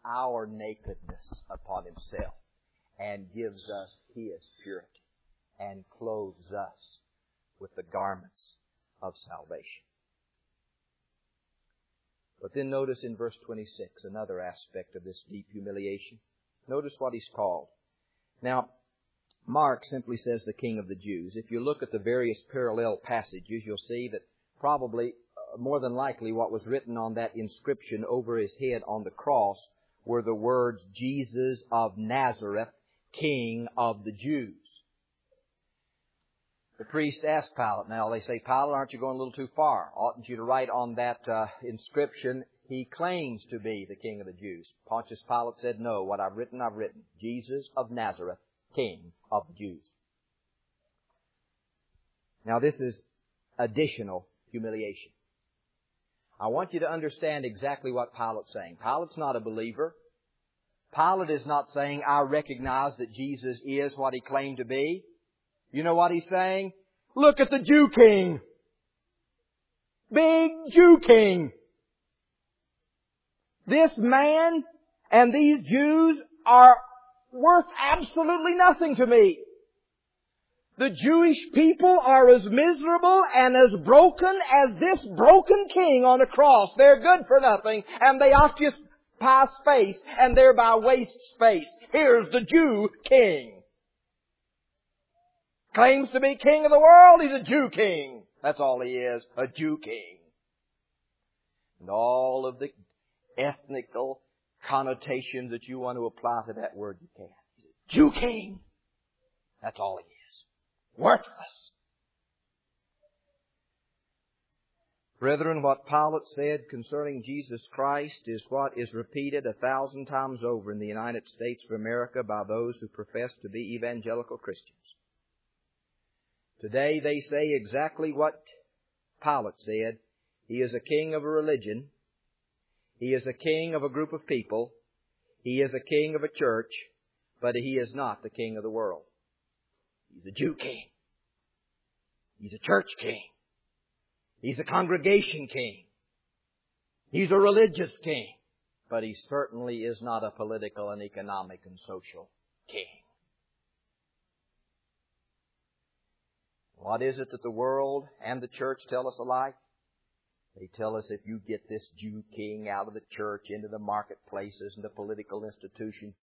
our nakedness upon Himself and gives us His purity and clothes us with the garments of salvation. But then notice in verse 26 another aspect of this deep humiliation. Notice what He's called. Now, Mark simply says the King of the Jews. If you look at the various parallel passages, you'll see that probably, more than likely, what was written on that inscription over His head on the cross were the words, Jesus of Nazareth, King of the Jews. The priest asked Pilate, now they say, Pilate, aren't you going a little too far? Oughtn't you to write on that inscription, He claims to be the King of the Jews? Pontius Pilate said, no, what I've written, Jesus of Nazareth, King of the Jews. Now this is additional humiliation. I want you to understand exactly what Pilate's saying. Pilate's not a believer. Pilate is not saying, I recognize that Jesus is what He claimed to be. You know what he's saying? Look at the Jew king. Big Jew king. This man and these Jews are worth absolutely nothing to me. The Jewish people are as miserable and as broken as this broken king on a cross. They're good for nothing, and they occupy space and thereby waste space. Here's the Jew king. Claims to be king of the world, he's a Jew king. That's all he is, a Jew king. And all of the ethnical connotations that you want to apply to that word, you can. He's a Jew king. That's all he is. Worthless. Brethren, what Pilate said concerning Jesus Christ is what is repeated 1,000 times over in the United States of America by those who profess to be evangelical Christians. Today they say exactly what Pilate said. He is a king of a religion. He is a king of a group of people. He is a king of a church. But he is not the king of the world. He's a Jew king. He's a church king. He's a congregation king. He's a religious king. But he certainly is not a political and economic and social king. What is it that the world and the church tell us alike? They tell us if you get this Jew king out of the church into the marketplaces and the political institution,